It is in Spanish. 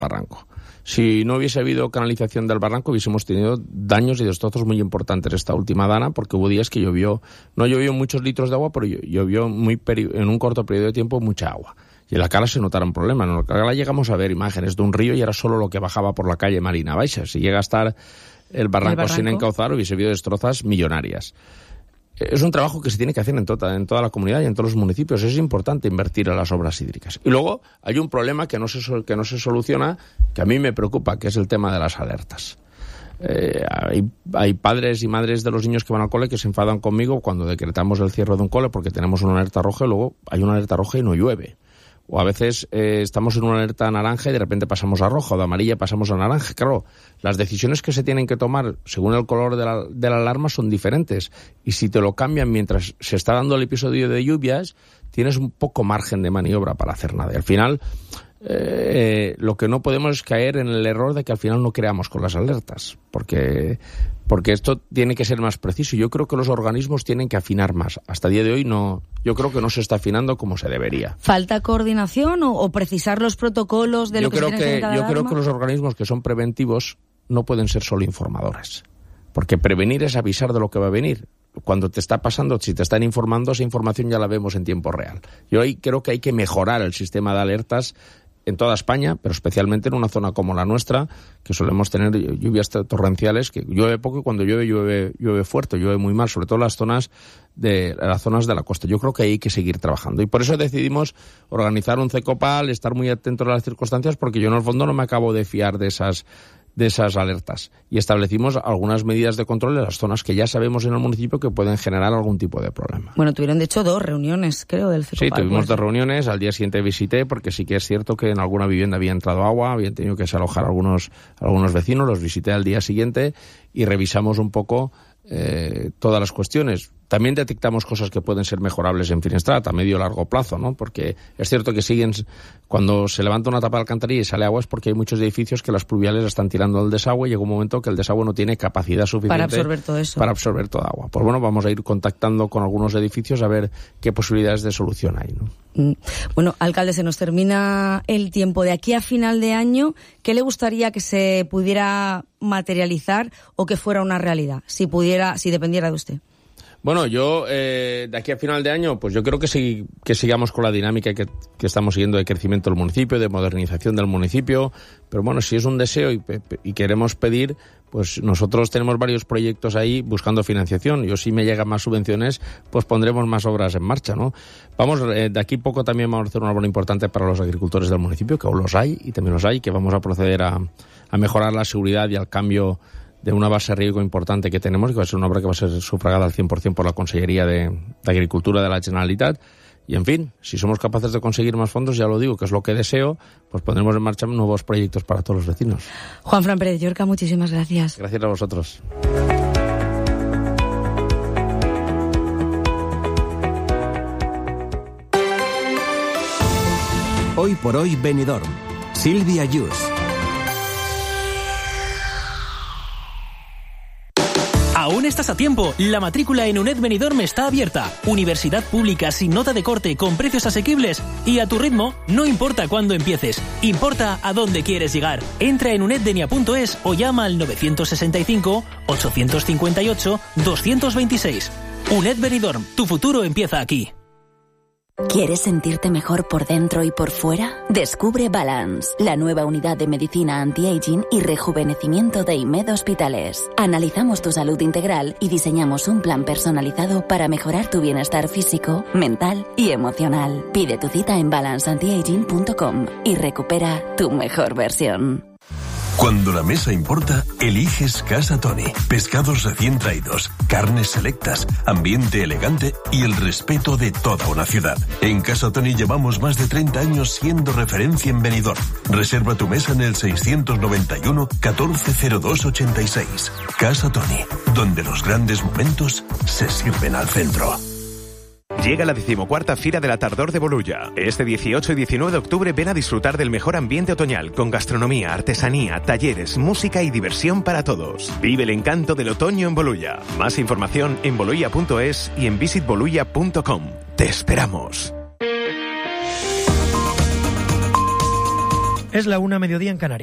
barranco. Si no hubiese habido canalización del barranco, hubiésemos tenido daños y destrozos muy importantes esta última dana, porque hubo días que no llovió muchos litros de agua, pero llovió en un corto periodo de tiempo mucha agua. Y en la Cala se notaron problemas. En la Cala llegamos a ver imágenes de un río y era solo lo que bajaba por la calle Marina Baixa. Si llega a estar el barranco sin encauzar, hubiese habido destrozas millonarias. Es un trabajo que se tiene que hacer en toda la comunidad y en todos los municipios. Es importante invertir en las obras hídricas. Y luego hay un problema que no se soluciona, que a mí me preocupa, que es el tema de las alertas. Hay padres y madres de los niños que van al cole que se enfadan conmigo cuando decretamos el cierre de un cole porque tenemos una alerta roja y luego hay una alerta roja y no llueve. O a veces estamos en una alerta naranja y de repente pasamos a roja, o de amarilla pasamos a naranja. Claro, las decisiones que se tienen que tomar según el color de la alarma son diferentes. Y si te lo cambian mientras se está dando el episodio de lluvias, tienes un poco margen de maniobra para hacer nada. Y al final, lo que no podemos es caer en el error de que al final no creamos con las alertas. Porque esto tiene que ser más preciso. Yo creo que los organismos tienen que afinar más. Hasta el día de hoy yo creo que no se está afinando como se debería. ¿Falta coordinación o precisar los protocolos de lo que se tiene que hacer en cada alarma? Yo creo que los organismos que son preventivos no pueden ser solo informadores. Porque prevenir es avisar de lo que va a venir. Cuando te está pasando, si te están informando, esa información ya la vemos en tiempo real. Yo ahí creo que hay que mejorar el sistema de alertas en toda España, pero especialmente en una zona como la nuestra, que solemos tener lluvias torrenciales, que llueve poco y cuando llueve fuerte, llueve muy mal, sobre todo las zonas de la costa. Yo creo que ahí hay que seguir trabajando. Y por eso decidimos organizar un CECOPAL, estar muy atentos a las circunstancias, porque yo en el fondo no me acabo de fiar de esas alertas. Y establecimos algunas medidas de control en las zonas que ya sabemos en el municipio que pueden generar algún tipo de problema. Bueno, tuvieron de hecho 2 reuniones, creo, del CECOPAL. Sí, tuvimos 2 reuniones. Al día siguiente visité, porque sí que es cierto que en alguna vivienda había entrado agua, habían tenido que desalojar algunos vecinos. Los visité al día siguiente y revisamos un poco todas las cuestiones. También detectamos cosas que pueden ser mejorables en Finestrat a medio o largo plazo, ¿no? Porque es cierto que cuando se levanta una tapa de alcantarilla y sale agua es porque hay muchos edificios que las pluviales están tirando al desagüe y llega un momento que el desagüe no tiene capacidad suficiente para absorber todo eso. Para absorber toda agua. Pues bueno, vamos a ir contactando con algunos edificios a ver qué posibilidades de solución hay, ¿no? Bueno, alcalde, se nos termina el tiempo. De aquí a final de año, ¿qué le gustaría que se pudiera materializar o que fuera una realidad, si dependiera de usted? Bueno, yo de aquí a final de año, pues yo creo que sigamos con la dinámica que estamos siguiendo de crecimiento del municipio, de modernización del municipio, pero bueno, si es un deseo y queremos pedir, pues nosotros tenemos varios proyectos ahí buscando financiación. Yo, si me llegan más subvenciones, pues pondremos más obras en marcha, ¿no? De aquí poco también vamos a hacer una labor importante para los agricultores del municipio, que aún los hay y también los hay, que vamos a proceder a mejorar la seguridad y al cambio de una base de riego importante que tenemos, y que va a ser una obra que va a ser sufragada al 100% por la Consellería de Agricultura de la Generalitat. Y en fin, si somos capaces de conseguir más fondos, ya lo digo, que es lo que deseo, pues pondremos en marcha nuevos proyectos para todos los vecinos. Juanfran Pérez Llorca, muchísimas gracias. Gracias a vosotros. Hoy por hoy Benidorm. Silvia Yus. Aún estás a tiempo. La matrícula en UNED Benidorm está abierta. Universidad pública sin nota de corte, con precios asequibles y a tu ritmo. No importa cuándo empieces, importa a dónde quieres llegar. Entra en uneddenia.es o llama al 965 858 226. UNED Benidorm, tu futuro empieza aquí. ¿Quieres sentirte mejor por dentro y por fuera? Descubre Balance, la nueva unidad de medicina anti-aging y rejuvenecimiento de IMED Hospitales. Analizamos tu salud integral y diseñamos un plan personalizado para mejorar tu bienestar físico, mental y emocional. Pide tu cita en balanceantiaging.com y recupera tu mejor versión. Cuando la mesa importa, eliges Casa Toni. Pescados recién traídos, carnes selectas, ambiente elegante y el respeto de toda una ciudad. En Casa Toni llevamos más de 30 años siendo referencia en Benidorm. Reserva tu mesa en el 691 140286. Casa Toni, donde los grandes momentos se sirven al centro. Llega la 14ª Fira de la Tardor de Bolulla. Este 18 y 19 de octubre ven a disfrutar del mejor ambiente otoñal, con gastronomía, artesanía, talleres, música y diversión para todos. Vive el encanto del otoño en Bolulla. Más información en bolulla.es y en visitbolulla.com. ¡Te esperamos! Es la 1:00 mediodía en Canarias.